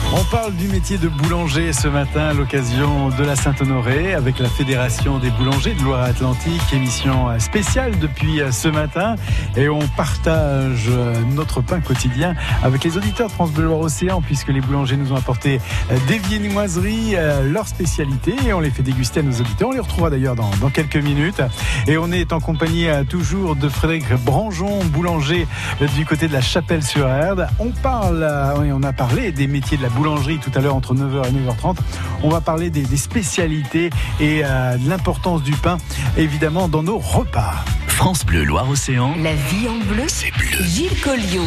On parle du métier de boulanger ce matin à l'occasion de la Saint-Honoré avec la Fédération des boulangers de Loire-Atlantique, émission spéciale depuis ce matin, et on partage notre pain quotidien avec les auditeurs de France Bleu Loire-Océan, puisque les boulangers nous ont apporté des viennoiseries, leur spécialité, et on les fait déguster à nos auditeurs. On les retrouvera d'ailleurs dans quelques minutes, et on est en compagnie toujours de Frédéric Branjon, boulanger du côté de la Chapelle-sur-Erdre. On a parlé des métiers de la boulangerie tout à l'heure entre 9h et 9h30. On va parler des spécialités et de l'importance du pain, évidemment, dans nos repas. France Bleu Loire-Océan. La vie en bleu, c'est bleu. Gilles Colliot.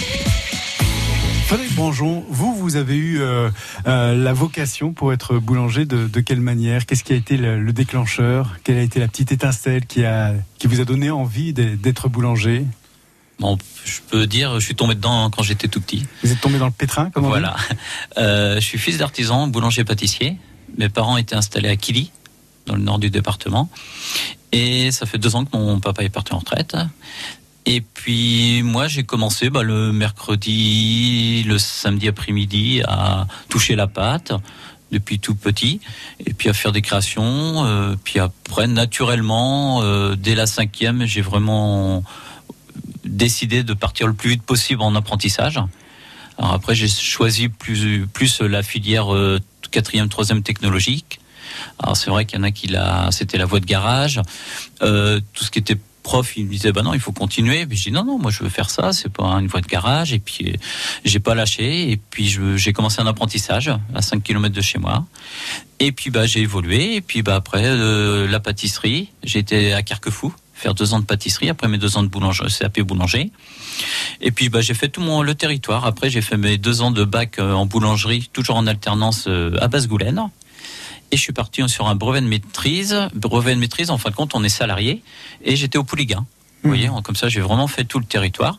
Frédéric Branjon, vous avez eu la vocation pour être boulanger de quelle manière ? Qu'est-ce qui a été le déclencheur ? Quelle a été la petite étincelle qui vous a donné envie d'être boulanger ? Bon, je peux dire, je suis tombé dedans quand j'étais tout petit. Vous êtes tombé dans le pétrin, comme on dit ? Voilà. Je suis fils d'artisan, boulanger-pâtissier. Mes parents étaient installés à Quilly, dans le nord du département. Et ça fait 2 ans que mon papa est parti en retraite. Et puis, moi, j'ai commencé le mercredi, le samedi après-midi à toucher la pâte depuis tout petit. Et puis à faire des créations. Puis après, naturellement, dès la 5e, j'ai vraiment décidé de partir le plus vite possible en apprentissage. Alors après, j'ai choisi plus la filière 4e, 3e technologique. Alors c'est vrai qu'il y en a c'était la voie de garage. Tout ce qui était prof, il me disait non, il faut continuer. Puis je dis non, moi je veux faire ça, c'est pas une voie de garage. Et puis j'ai pas lâché. Et puis j'ai commencé un apprentissage à 5 km de chez moi. Et puis j'ai évolué. Et puis après la pâtisserie, j'ai été à Carquefou faire 2 ans de pâtisserie, après mes 2 ans de CAP boulanger. Et puis j'ai fait tout le territoire. Après j'ai fait mes 2 ans de bac en boulangerie, toujours en alternance à Basse-Goulaine. Et je suis parti sur un brevet de maîtrise. Brevet de maîtrise, en fin de compte, on est salarié. Et j'étais au Pouliguen. Vous voyez, comme ça, j'ai vraiment fait tout le territoire.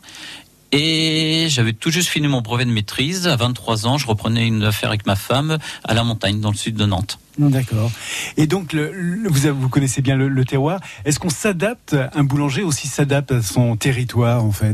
Et j'avais tout juste fini mon brevet de maîtrise. À 23 ans, je reprenais une affaire avec ma femme à la montagne, dans le sud de Nantes. D'accord. Et donc, vous connaissez bien le terroir. Est-ce qu'on s'adapte, un boulanger aussi s'adapte à son territoire, en fait ?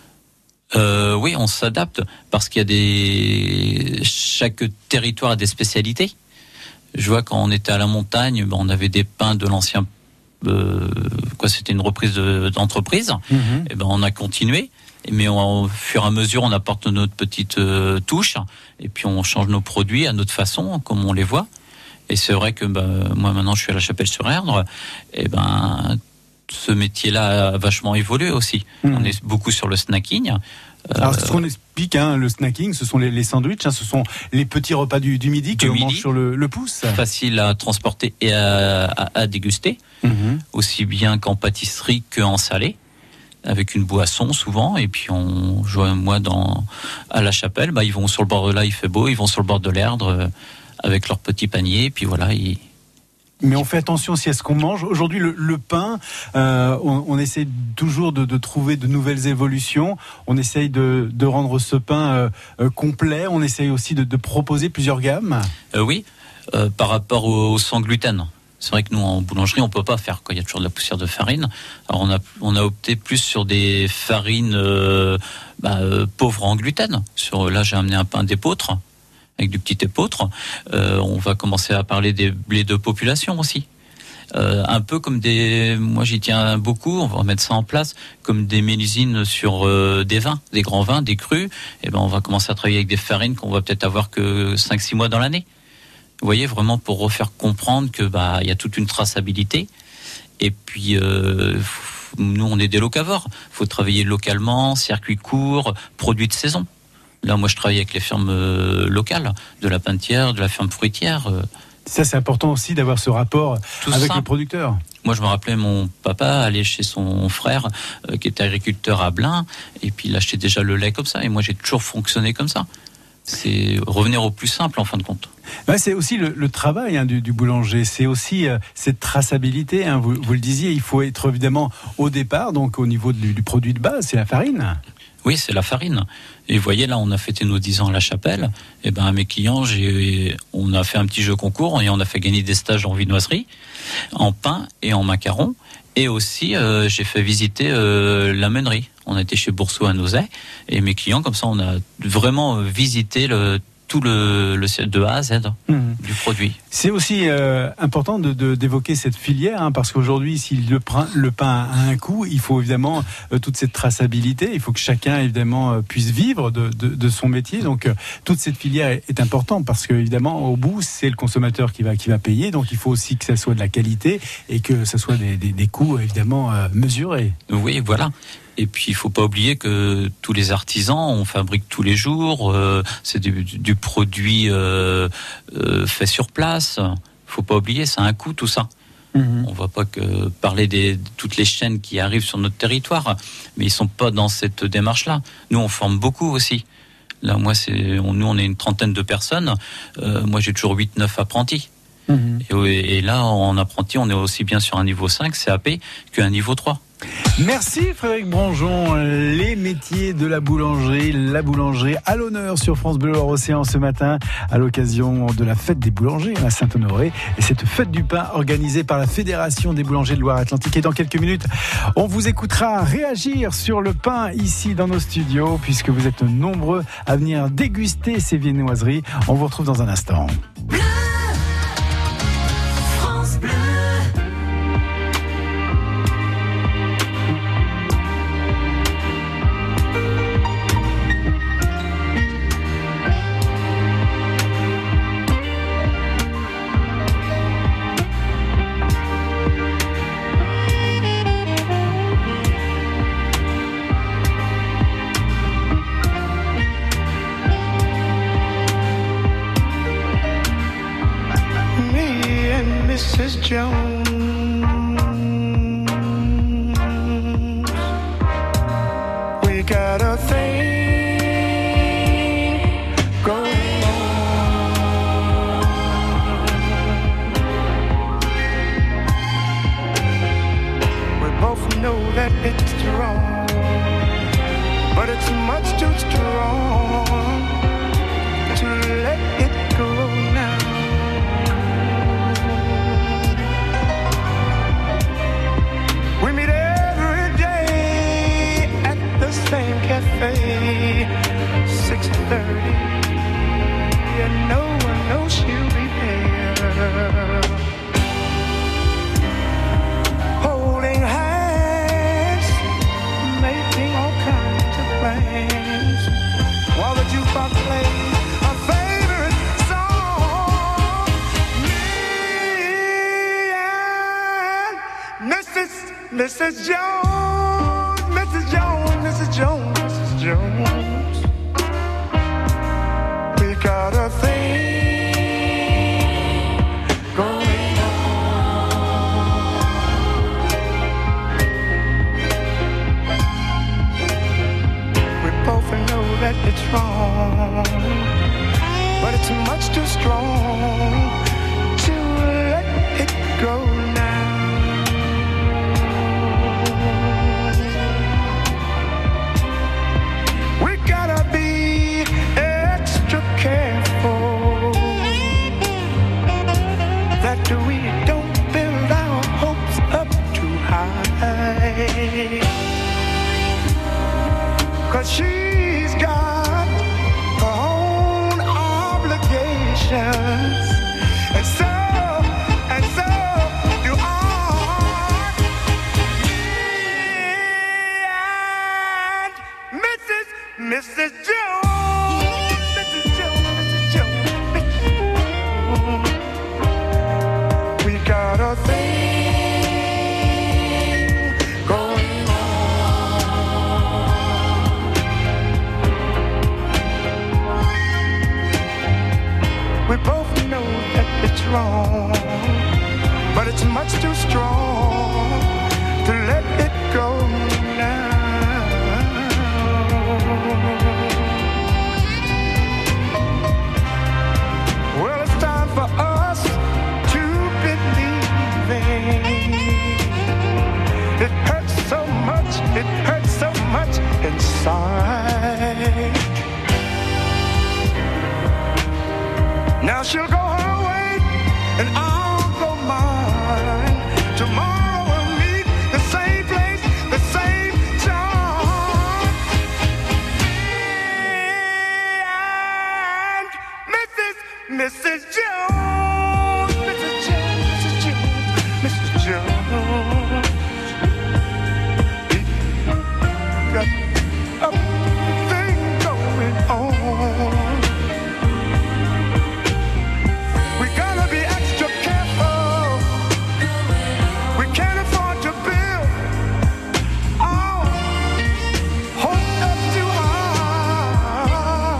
Oui, on s'adapte parce qu'il y a chaque territoire a des spécialités. Je vois quand on était à la montagne, on avait des pains de l'ancien. C'était une reprise d'entreprise. Et on a continué. Mais au fur et à mesure, on apporte notre petite touche. Et puis on change nos produits à notre façon, comme on les voit. Et c'est vrai que moi maintenant, je suis à la Chapelle-sur-Erdre. Et ce métier-là a vachement évolué aussi. On est beaucoup sur le snacking. Alors, ce qu'on explique, le snacking, ce sont les sandwichs, ce sont les petits repas du midi que l'on mange sur le pouce. Facile à transporter et à déguster, aussi bien qu'en pâtisserie qu'en salé, avec une boisson souvent. Et puis à la Chapelle, ils vont sur le bord de là, il fait beau, ils vont sur le bord de l'Erdre avec leur petit panier, et puis voilà, Mais on fait attention aussi à ce qu'on mange. Aujourd'hui, le pain, on essaie toujours de trouver de nouvelles évolutions. On essaye de rendre ce pain complet. On essaye aussi de proposer plusieurs gammes. Oui, par rapport au sans gluten. C'est vrai que nous, en boulangerie, on peut pas faire. Il y a toujours de la poussière de farine. Alors on a opté plus sur des farines pauvres en gluten. Là, j'ai amené un pain d'épeautre, avec du petit épeautre. On va commencer à parler des blés de population aussi. Un peu comme moi j'y tiens beaucoup, on va mettre ça en place, comme des mélusines sur des vins, des grands vins, des crus. On va commencer à travailler avec des farines qu'on va peut-être avoir que 5-6 mois dans l'année. Vous voyez, vraiment pour refaire comprendre que y a toute une traçabilité. Et puis nous on est des locavores. Faut travailler localement, circuit court, produits de saison. Là, moi, je travaille avec les fermes locales, de la Pinetière, de la ferme fruitière. Ça, c'est important aussi d'avoir ce rapport avec le producteur. Moi, je me rappelais, mon papa allait chez son frère, qui était agriculteur à Blain, et puis il achetait déjà le lait comme ça. Et moi, j'ai toujours fonctionné comme ça. C'est revenir au plus simple, en fin de compte. C'est aussi le travail du boulanger. C'est aussi cette traçabilité. Vous le disiez, il faut être évidemment au départ, donc au niveau du produit de base, c'est la farine. Oui, c'est la farine. Et vous voyez, là, on a fêté nos 10 ans à la Chapelle. Et à mes clients, on a fait un petit jeu concours et on a fait gagner des stages en viennoiserie, en pain et en macarons. Et aussi, j'ai fait visiter la meunerie. On a été chez Bourseau à Nozay. Et mes clients, comme ça, on a vraiment visité tout le de A à Z du produit. C'est aussi important d'évoquer cette filière, hein, parce qu'aujourd'hui, si le pain a un coût, il faut évidemment toute cette traçabilité. Il faut que chacun évidemment puisse vivre de son métier. Donc toute cette filière est importante parce que évidemment au bout c'est le consommateur qui va payer. Donc il faut aussi que ça soit de la qualité et que ça soit des coûts évidemment mesurés. Oui, voilà. Et puis, il faut pas oublier que tous les artisans, on fabrique tous les jours. C'est du produit fait sur place. Faut pas oublier, ça a un coût, tout ça. On va pas que parler de toutes les chaînes qui arrivent sur notre territoire, mais ils sont pas dans cette démarche-là. Nous, on forme beaucoup aussi. Là, moi, nous, on est une trentaine de personnes. Moi, j'ai toujours 8-9 apprentis. Et là, en apprenti, on est aussi bien sur un niveau 5, CAP, qu'un niveau 3. Merci Frédéric Branjon. Les métiers de la boulangerie à l'honneur sur France Bleu Loire-Océan ce matin à l'occasion de la fête des boulangers à Saint-Honoré et cette fête du pain organisée par la Fédération des boulangers de Loire-Atlantique. Et dans quelques minutes, on vous écoutera réagir sur le pain ici dans nos studios puisque vous êtes nombreux à venir déguster ces viennoiseries. On vous retrouve dans un instant. Mrs. Jones, we got a thing going on. We both know that it's wrong, but it's much too strong to let it go now. We meet every day at the same cafe, 6:30, and no one knows she'll be there. Holding hands, making all kinds of plans, while the jukebox plays our favorite song. Me and Mrs. Jones, Mrs. Jones, Mrs. Jones, Mrs. Jones, we got a thing going on. We both know that it's wrong, but it's much too strong to let it go now. We gotta be extra careful that we don't build our hopes up too high, 'cause she's got her own obligations, and so do I. Me and Mrs. Jones, Mrs. Jones, Mrs. Jones, we got a thing going on. We both know that it's wrong, but it's much too strong to let it go now. Well, it's time for us to believe in. It hurts so much inside. Now she'll go her way and I'll go mine. Tomorrow we'll meet the same place, the same time. Mrs. Jones, Mrs. Jones, Mrs. Jones, Mrs. Jones. Got a thing going on. We gotta be extra careful. We can't afford to build our hopes up too high.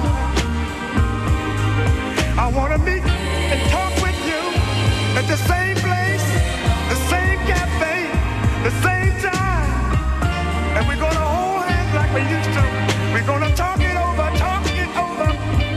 I wanna meet and talk with you at the same place, the same cafe, the same time. And we're gonna hold hands like we used to. We're gonna talk it over, talk it over.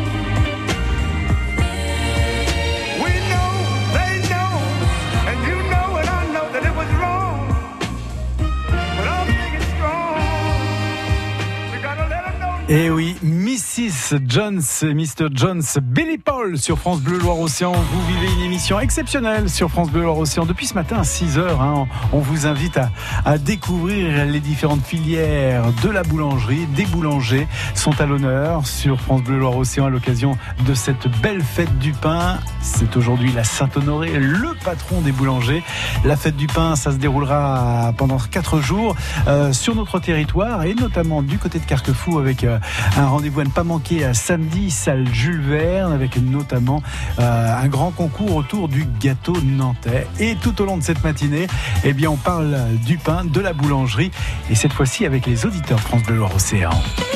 We know, they know, and you know and I know that it was wrong. But I'll make it strong. We gotta let them know. Et oui, Mrs. Jones et Mr. Jones, Billy Paul sur France Bleu Loire-Océan. Vous vivez une émission exceptionnelle sur France Bleu Loire-Océan. Depuis ce matin à 6h, on vous invite à découvrir les différentes filières de la boulangerie. Des boulangers sont à l'honneur sur France Bleu Loire-Océan à l'occasion de cette belle fête du pain. C'est aujourd'hui la Saint-Honoré, le patron des boulangers. La fête du pain, ça se déroulera pendant 4 jours sur notre territoire et notamment du côté de Carquefou avec un rendez-vous à ne pas manquer à samedi, salle Jules Verne, avec notamment un grand concours autour du gâteau nantais. Et tout au long de cette matinée, eh bien, on parle du pain, de la boulangerie, et cette fois-ci avec les auditeurs France Bleu Loire-Océan.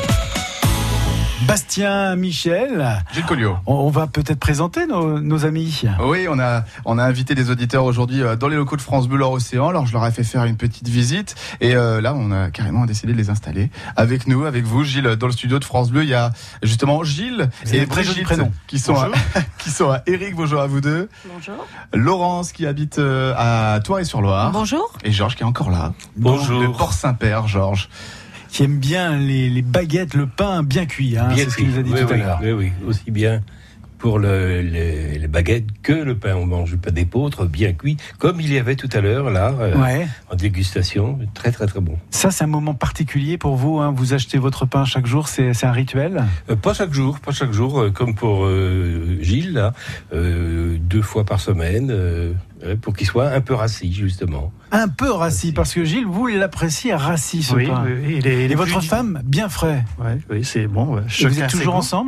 Bastien, Michel, Gilles Colliot. On va peut-être présenter nos amis. Oui, on a invité des auditeurs aujourd'hui dans les locaux de France Bleu Loire-Océan. Alors je leur ai fait faire une petite visite et là on a carrément décidé de les installer avec nous, avec vous, Gilles, dans le studio de France Bleu. Il y a justement Gilles et Brigitte qui sont à Éric. Bonjour à vous deux. Bonjour. Laurence qui habite à Thouaré-sur-Loire. Bonjour. Et Georges qui est encore là. Bonjour. De Port-Saint-Père, Georges. Qui aime bien les baguettes, le pain bien cuit, bien c'est ce qu'il nous a dit tout à l'heure. Oui, aussi bien pour les baguettes que le pain. On mange pas d'épeautre, bien cuit, comme il y avait tout à l'heure, là, en dégustation. Très, très, très bon. Ça, c'est un moment particulier pour vous, vous achetez votre pain chaque jour, c'est un rituel ? Pas chaque jour, comme pour Gilles, là, 2 fois par semaine, pour qu'il soit un peu rassis, justement. Un peu rassis, parce que Gilles, vous l'appréciez rassis, ce pain. Oui, il est et votre femme, bien frais. Oui, c'est bon. Ouais. Vous êtes toujours ensemble ?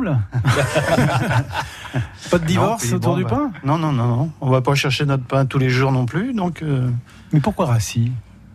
Pas de divorce autour du pain ? Non. On va pas chercher notre pain tous les jours non plus, donc... Mais pourquoi rassis ?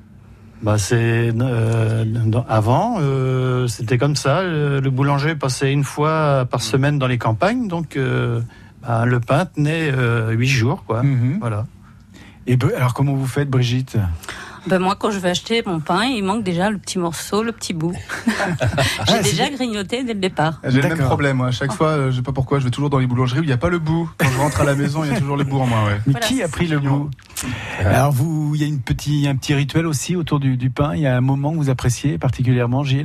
Avant, c'était comme ça. Le boulanger passait 1 fois par semaine dans les campagnes, donc le pain tenait 8 jours, quoi. Voilà. Et alors, comment vous faites, Brigitte ? Moi, quand je vais acheter mon pain, il manque déjà le petit morceau, le petit bout. J'ai déjà grignoté dès le départ. J'ai le même problème, moi. À chaque fois, je sais pas pourquoi, je vais toujours dans les boulangeries où il n'y a pas le bout. Quand je rentre à la maison, il y a toujours le bout en moi. Ouais. Mais voilà, qui a pris le bout ? Alors, il y a un petit rituel aussi autour du pain. Il y a un moment que vous appréciez particulièrement, Gilles ?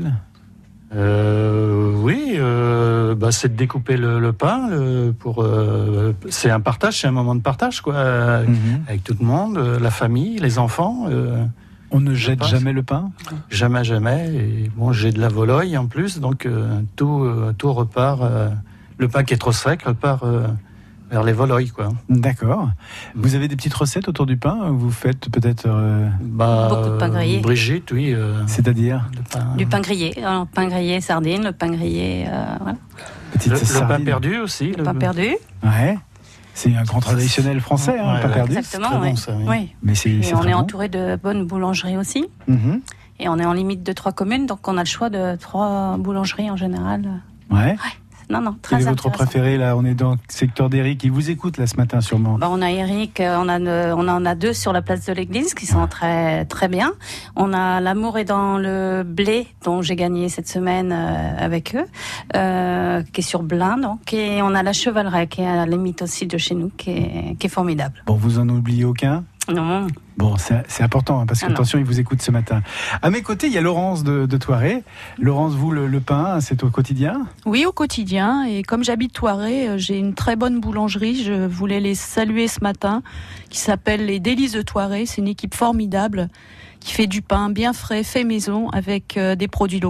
Oui, c'est de découper le pain. C'est un partage, c'est un moment de partage, quoi, avec tout le monde, la famille, les enfants. On ne jette jamais le pain ? Jamais. Et j'ai de la volaille en plus, donc tout repart. Le pain qui est trop sec repart vers les volailles, quoi. D'accord. Vous avez des petites recettes autour du pain ? Vous faites peut-être... Beaucoup de pain grillé. Brigitte, oui. C'est-à-dire du pain grillé. Alors, pain grillé sardine, le pain grillé... voilà. Le pain perdu aussi. Le pain perdu. Ouais. C'est un grand traditionnel français, le pain perdu. Exactement, oui. Bon, ça, oui. Mais c'est on est entouré de bonnes boulangeries aussi. Et on est en limite de 3 communes, donc on a le choix de 3 boulangeries en général. Ouais. Non, Quel très est votre préféré là ? On est dans le secteur d'Éric. Il vous écoute là ce matin sûrement. On a Éric, on en a 2 sur la place de l'église qui sont très très bien. On a L'amour est dans le blé dont j'ai gagné cette semaine avec eux, qui est sur Blain donc. Et on a la Chevaleraie qui est à la limite aussi de chez nous, qui est formidable. Bon, vous en oubliez aucun ? Non. Bon, c'est important, parce que, attention, il vous écoute ce matin. À mes côtés, il y a Laurence de Thouaré. Laurence, vous, le pain, c'est au quotidien ? Oui, au quotidien. Et comme j'habite Thouaré, j'ai une très bonne boulangerie. Je voulais les saluer ce matin, qui s'appelle Les Délices de Thouaré. C'est une équipe formidable qui fait du pain bien frais, fait maison, avec des produits locaux.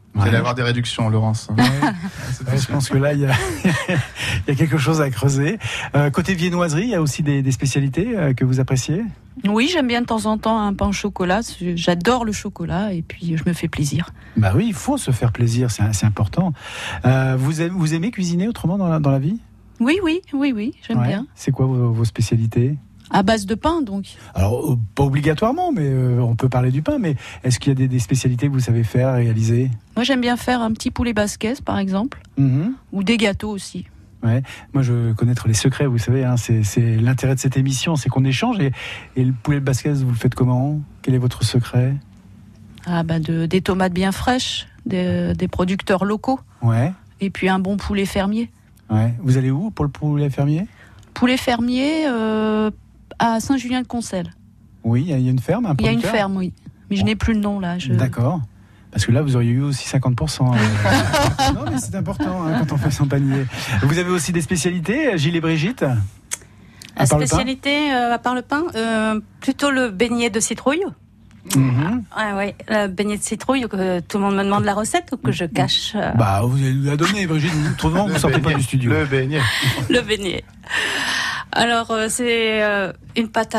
Vous allez avoir des réductions, Laurence. Ouais, je pense que là, il y a quelque chose à creuser. Côté viennoiserie, il y a aussi des spécialités que vous appréciez ? Oui, j'aime bien de temps en temps un pain au chocolat. J'adore le chocolat et puis je me fais plaisir. Bah oui, il faut se faire plaisir, c'est important. Vous aimez cuisiner autrement dans la vie ? Oui, j'aime bien. C'est quoi vos spécialités ? À base de pain, donc. Alors, pas obligatoirement, mais on peut parler du pain. Mais est-ce qu'il y a des spécialités que vous savez faire, réaliser ? Moi, j'aime bien faire un petit poulet basquez, par exemple, ou des gâteaux aussi. Ouais. Moi, je veux connaître les secrets, vous savez, hein, c'est l'intérêt de cette émission, c'est qu'on échange. Et le poulet basquez, vous le faites comment ? Quel est votre secret ? Des tomates bien fraîches, des producteurs locaux. Ouais. Et puis un bon poulet fermier. Ouais. Vous allez où pour le poulet fermier ? Poulet fermier à Saint-Julien-de-Concelles. Oui, il y a une ferme, un producteur ? Il y a une ferme, oui. Mais je n'ai plus le nom, là. D'accord. Parce que là, vous auriez eu aussi 50%. Non, mais c'est important quand on fait son panier. Vous avez aussi des spécialités, Gilles et Brigitte ? À spécialité, à part le pain, plutôt le beignet de citrouille. Oui, le beignet de citrouille, que tout le monde me demande la recette ou que je cache. Vous allez la donner, Brigitte. Autrement, vous ne sortez pas du studio. Le beignet. Le beignet. Alors, c'est la pâte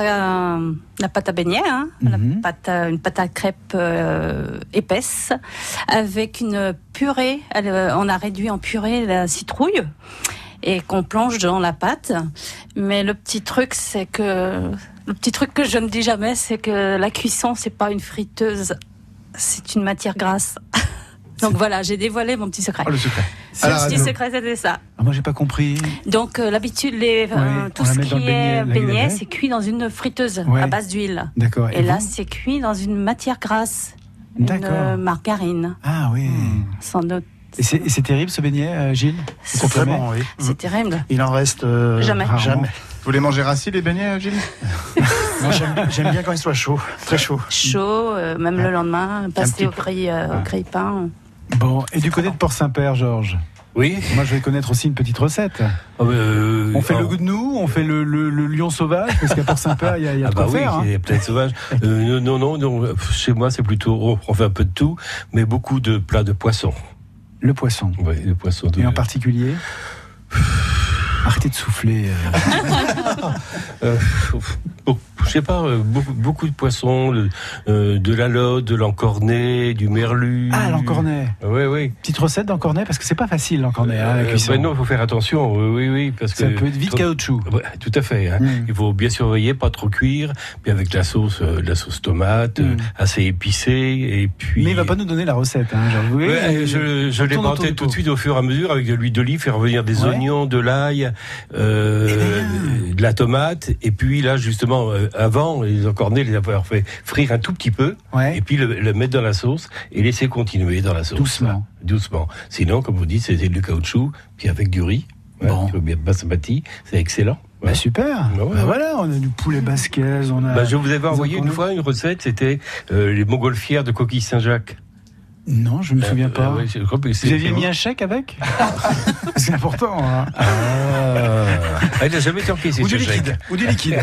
à beignet, une pâte à crêpes épaisse, avec une purée. On a réduit en purée la citrouille et qu'on plonge dans la pâte. Mais le petit truc que je ne dis jamais, c'est que la cuisson, c'est pas une friteuse, c'est une matière grasse. Donc voilà, j'ai dévoilé mon petit secret. Oh, le secret. Le petit secret, c'était ça. Moi, j'ai pas compris. Donc l'habitude, tout ce qui est beignet, c'est cuit dans une friteuse à base d'huile. D'accord. Et là, c'est cuit dans une matière grasse, une margarine. Ah oui. Sans doute. Et c'est terrible ce beignet, Gilles ? C'est vraiment, oui. C'est terrible. Il en reste jamais. Vous les mangez rassis, les beignets, Gilles ? Moi, j'aime bien quand ils soient chauds, très chauds. Chaud, même le lendemain, passer au grille-pain. Bon, et du côté de Port-Saint-Père, Georges ? Oui. Moi, je vais connaître aussi une petite recette. On fait le gnou, on fait le lion sauvage, parce qu'à Port-Saint-Père, il y a de quoi faire. Il y a peut-être sauvage. Non. Chez moi, c'est plutôt, on fait un peu de tout, mais beaucoup de plats de poisson. Le poisson. Oui, le poisson. Et en particulier ? Arrêtez de souffler. Je sais pas, beaucoup de poissons, de la lotte, de l'encornet, du merlu. Ah, l'encornet. Oui. Petite recette d'encornet, parce que c'est pas facile l'encornet, la cuisson. Non, il faut faire attention, oui, parce que... Ça peut être vite caoutchouc. Ouais, tout à fait. Il faut bien surveiller, pas trop cuire, puis avec la sauce tomate, assez épicée, et puis... Mais il va pas nous donner la recette, je l'ai en tête tout de suite au fur et à mesure, avec de l'huile d'olive, faire revenir des oignons, de l'ail, de la tomate, et puis là, justement... avant, les encornets, les avoir fait frire un tout petit peu, et puis le mettre dans la sauce et laisser continuer dans la sauce. Doucement. Sinon, comme vous dites, c'est du caoutchouc, puis avec du riz, bien basmati, c'est excellent. Bah super. Voilà, on a du poulet basquez, on a... je vous avais envoyé une fois une recette, c'était les montgolfières de coquille Saint-Jacques. Non, je me souviens pas. Je crois que vous aviez mis un chèque avec? C'est important. Hein. Il n'a jamais été encaissé, ce chèque. Ou du liquide.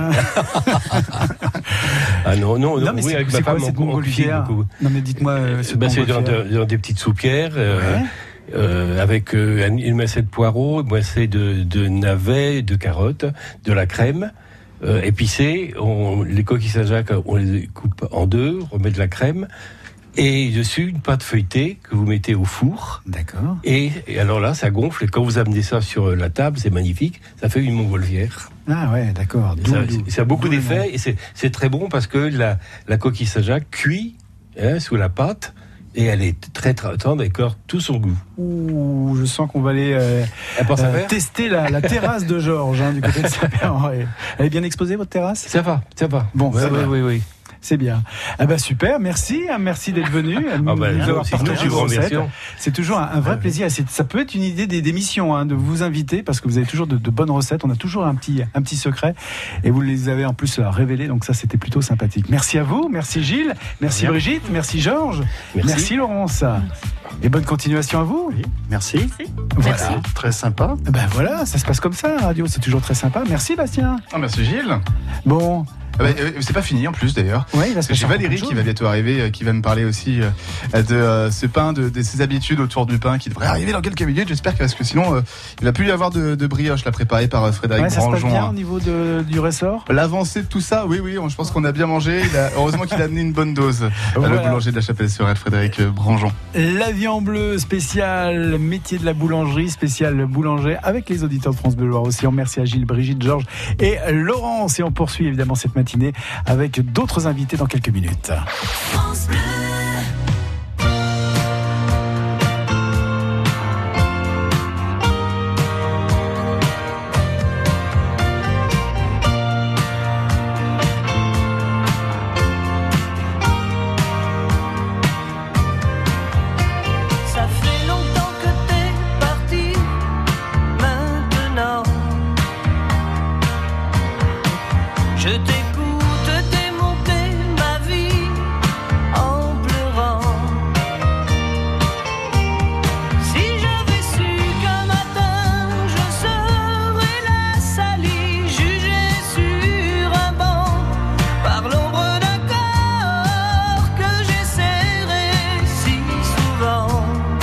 Non, mais oui, avec c'est ma quoi femme, cette montgolfière? Non, mais dites-moi. C'est dans des petites soupières. Avec une massée de poireaux, une massée de navets, de carottes, de la crème. Épicée, les coquilles Saint-Jacques, on les coupe en deux, on met de la crème. Et dessus, une pâte feuilletée que vous mettez au four. D'accord. Et alors là, ça gonfle. Et quand vous amenez ça sur la table, c'est magnifique. Ça fait une montgolfière. Ah ouais, d'accord. Ça a beaucoup d'effets. Et c'est très bon parce que la coquille Saint-Jacques cuit sous la pâte. Et elle est très tendre et corps tout son goût. Ouh, je sens qu'on va aller tester la terrasse de Georges du côté de Saint-Père. Elle est bien exposée, votre terrasse? Ça va. Bon, oui. C'est bien. Super, merci d'être venu. C'est toujours un vrai plaisir. Ça peut être une idée d'émission de vous inviter parce que vous avez toujours de bonnes recettes. On a toujours un petit secret et vous les avez en plus révélés. Donc ça, c'était plutôt sympathique. Merci à vous, merci Gilles, merci Brigitte, merci Georges, merci Laurence. Et bonne continuation à vous. Oui, merci. Voilà. Merci. Très sympa. Voilà, ça se passe comme ça, la radio, c'est toujours très sympa. Merci Bastien. Merci Gilles. Bon. C'est pas fini en plus d'ailleurs. Ouais, j'ai Valérie qui va bientôt arriver, qui va me parler aussi de ce pain, de ses habitudes autour du pain, qui devrait arriver dans quelques minutes. J'espère parce que sinon il va plus y avoir de brioche là préparée par Frédéric Branjon. Ça se passe bien au niveau du ressort. L'avancée de tout ça, oui, je pense qu'on a bien mangé. Heureusement qu'il a amené une bonne dose. Voilà. Le boulanger de la Chapelle-sur-Erdre, Frédéric Branjon. La vie en bleu spécial métier de la boulangerie, spécial boulanger avec les auditeurs de France Bleu Loire-Océan. Merci à Gilles, Brigitte, Georges et Laurence. Et on poursuit évidemment cette matinée avec d'autres invités dans quelques minutes. France Bleu. Je t'écoute démonter ma vie en pleurant. Si j'avais su qu'un matin je serais la salie, jugée sur un banc par l'ombre d'un corps que j'ai serré si souvent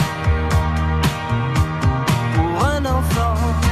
pour un enfant.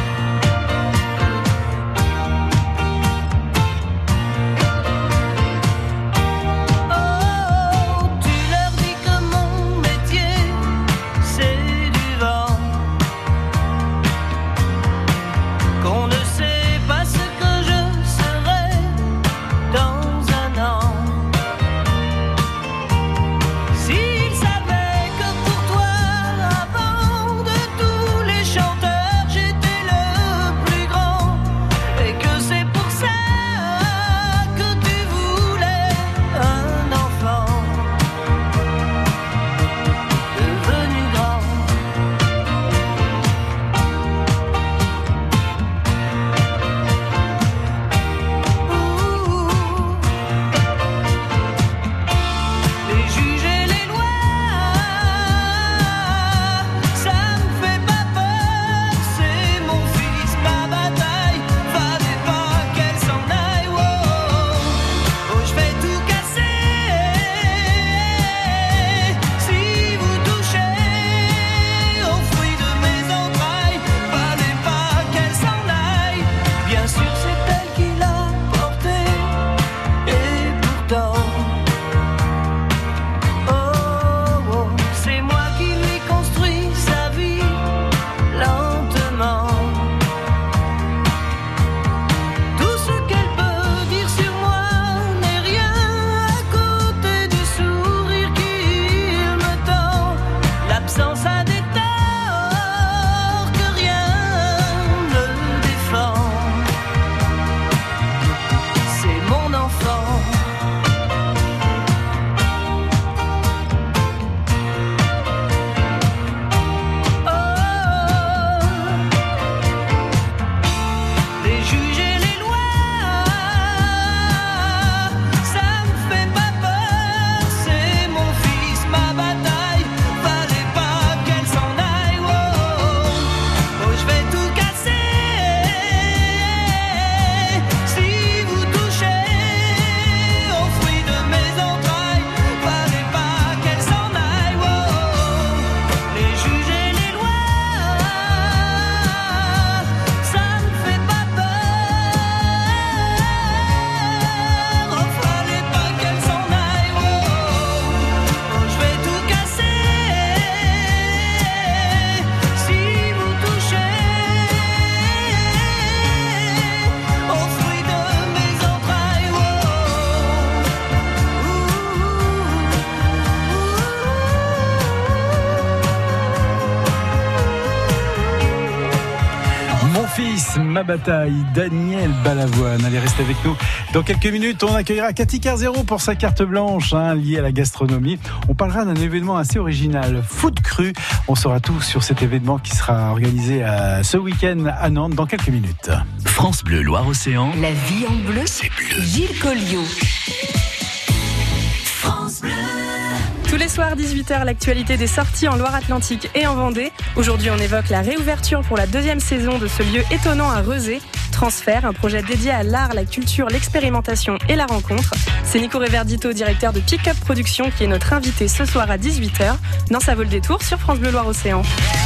Ma bataille, Daniel Balavoine. Allez, restez avec nous. Dans quelques minutes, on accueillera Cathy Carzero pour sa carte blanche liée à la gastronomie. On parlera d'un événement assez original, Food Cru. On saura tout sur cet événement qui sera organisé ce week-end à Nantes dans quelques minutes. France Bleu Loire-Océan. La vie en bleu, c'est bleu. Gilles Colliot. France Bleu. Tous les soirs, 18h, l'actualité des sorties en Loire-Atlantique et en Vendée. Aujourd'hui, on évoque la réouverture pour la 2e saison de ce lieu étonnant à Rezé. Transfert, un projet dédié à l'art, la culture, l'expérimentation et la rencontre. C'est Nico Reverdito, directeur de Pick Up Production, qui est notre invité ce soir à 18h dans Ça vaut le détour sur France Bleu Loire-Océan.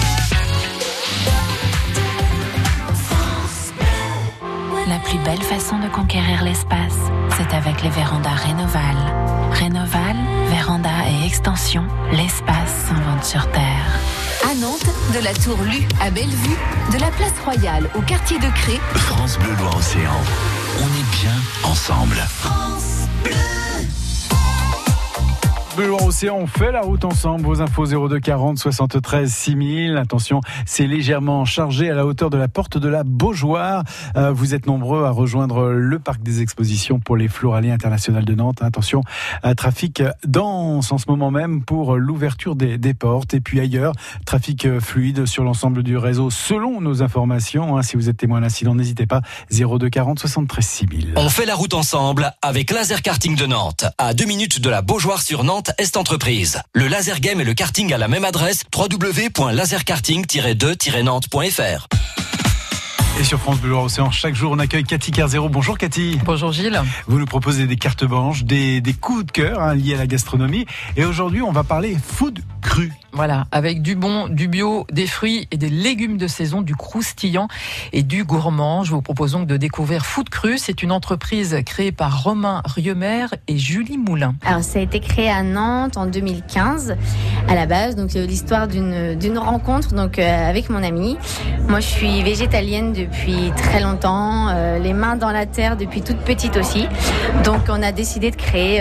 La plus belle façon de conquérir l'espace, c'est avec les vérandas Rénoval. Rénoval, véranda et extension, l'espace s'invente sur Terre. À Nantes, de la Tour Lu à Bellevue, de la Place Royale au quartier de Cré. France Bleu Loire-Océan. On est bien ensemble. France Bleu. Bleu Loire-Océan, on fait la route ensemble. Vos infos 02 40 73 6000. Attention, c'est légèrement chargé à la hauteur de la porte de la Beaujoire. Vous êtes nombreux à rejoindre le parc des expositions pour les Floraliers internationales de Nantes. Attention, trafic dense en ce moment même pour l'ouverture des portes. Et puis ailleurs, trafic fluide sur l'ensemble du réseau selon nos informations. Si vous êtes témoin d'incident, n'hésitez pas. 02 40 73 6000. On fait la route ensemble avec Laser Karting de Nantes. À 2 minutes de la Beaujoire sur Nantes, Est Entreprise. Le laser game et le karting à la même adresse, www.laserkarting-2-nantes.fr. Et sur France Bleu Loire-Océan, chaque jour, on accueille Cathy Kerzero. Bonjour Cathy. Bonjour Gilles. Vous nous proposez des cartes blanches, des coups de cœur liés à la gastronomie. Et aujourd'hui, on va parler food cru. Voilà, avec du bon, du bio, des fruits et des légumes de saison, du croustillant et du gourmand. Je vous propose donc de découvrir Food Cru. C'est une entreprise créée par Romain Riemer et Julie Moulin. Alors, ça a été créé à Nantes en 2015, à la base. Donc, l'histoire d'une rencontre avec mon amie. Moi, je suis végétalienne depuis très longtemps, les mains dans la terre depuis toute petite aussi. Donc, on a décidé de créer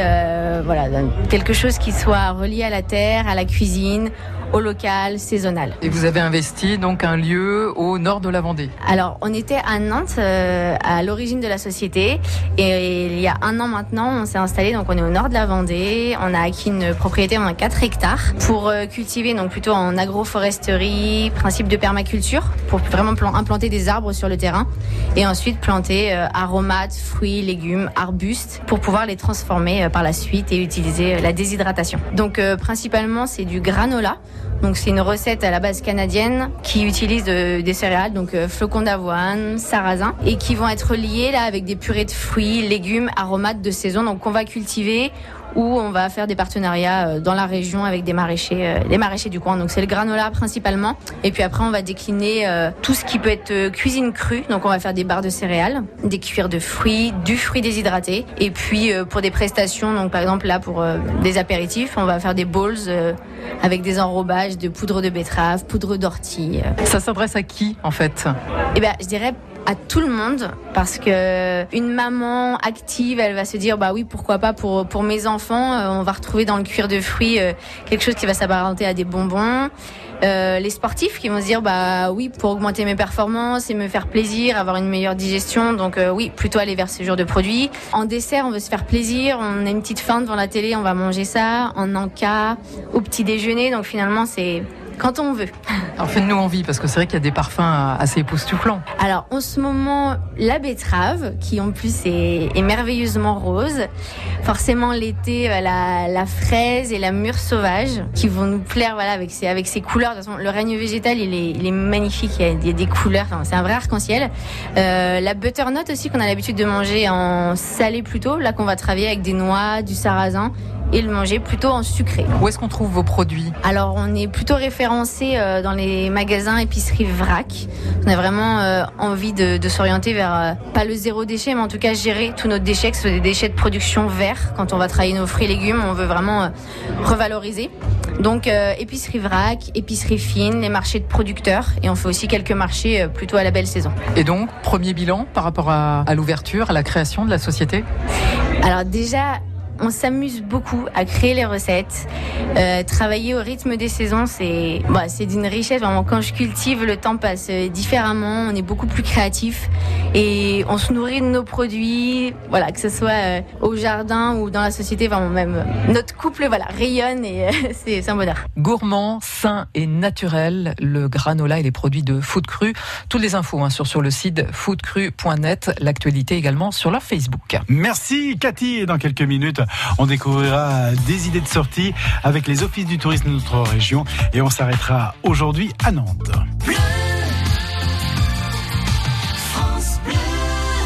quelque chose qui soit relié à la terre, à la cuisine, au local, saisonal. Et vous avez investi donc un lieu au nord de la Vendée. Alors, on était à Nantes, à l'origine de la société, et il y a 1 an maintenant, on s'est installé, donc on est au nord de la Vendée, on a acquis une propriété, on a 4 hectares, pour cultiver, donc plutôt en agroforesterie, principe de permaculture, pour vraiment implanter des arbres sur le terrain, et ensuite planter aromates, fruits, légumes, arbustes, pour pouvoir les transformer par la suite et utiliser la déshydratation. Donc, principalement, c'est du granola. Donc c'est une recette à la base canadienne qui utilise des céréales, donc flocons d'avoine, sarrasin, et qui vont être liés là avec des purées de fruits, légumes, aromates de saison, donc qu'on va cultiver, ou on va faire des partenariats dans la région avec des maraîchers du coin. Donc c'est le granola principalement. Et puis après on va décliner tout ce qui peut être cuisine crue. Donc on va faire des barres de céréales, des cuirs de fruits, du fruit déshydraté. Et puis pour des prestations, donc par exemple là pour des apéritifs, on va faire des bowls avec des enrobages de poudre de betterave, poudre d'ortie. Ça s'adresse à qui en fait ? Eh bien je dirais à tout le monde, parce que une maman active, elle va se dire bah oui, pourquoi pas pour mes enfants, on va retrouver dans le cuir de fruits quelque chose qui va s'apparenter à des bonbons. Les sportifs qui vont se dire bah oui, pour augmenter mes performances et me faire plaisir, avoir une meilleure digestion, donc oui, plutôt aller vers ce genre de produits. En dessert, on veut se faire plaisir, on a une petite faim devant la télé, on va manger ça. En encas, au petit déjeuner, donc finalement c'est quand on veut. Alors faites-nous envie, parce que c'est vrai qu'il y a des parfums assez époustouflants. Alors en ce moment, la betterave, qui en plus est merveilleusement rose. Forcément l'été, la fraise et la mûre sauvage, qui vont nous plaire avec ces couleurs. De toute façon, le règne végétal, il est magnifique, il y a des couleurs, c'est un vrai arc-en-ciel. La butternut aussi, qu'on a l'habitude de manger en salé plutôt, là qu'on va travailler avec des noix, du sarrasin, et le manger plutôt en sucré. Où est-ce qu'on trouve vos produits ? Alors on est plutôt référencé dans les magasins épicerie vrac. On a vraiment envie de s'orienter vers pas le zéro déchet, mais en tout cas gérer tous nos déchets, que ce soit des déchets de production verts. Quand on va travailler nos fruits et légumes, on veut vraiment revaloriser. Donc épicerie vrac, épicerie fine, les marchés de producteurs, et on fait aussi quelques marchés plutôt à la belle saison. Et donc premier bilan par rapport à l'ouverture, à la création de la société ? Alors déjà, on s'amuse beaucoup à créer les recettes. Travailler au rythme des saisons, c'est d'une richesse. Vraiment, quand je cultive, le temps passe différemment. On est beaucoup plus créatif et on se nourrit de nos produits. Voilà, que ce soit au jardin ou dans la société, vraiment même notre couple, rayonne et c'est un bonheur. Gourmand, sain et naturel, le granola et les produits de Food Cru. Toutes les infos sur le site foodcru.net. L'actualité également sur leur Facebook. Merci Cathy. Et dans quelques minutes, On découvrira des idées de sortie avec les offices du tourisme de notre région et on s'arrêtera aujourd'hui à Nantes.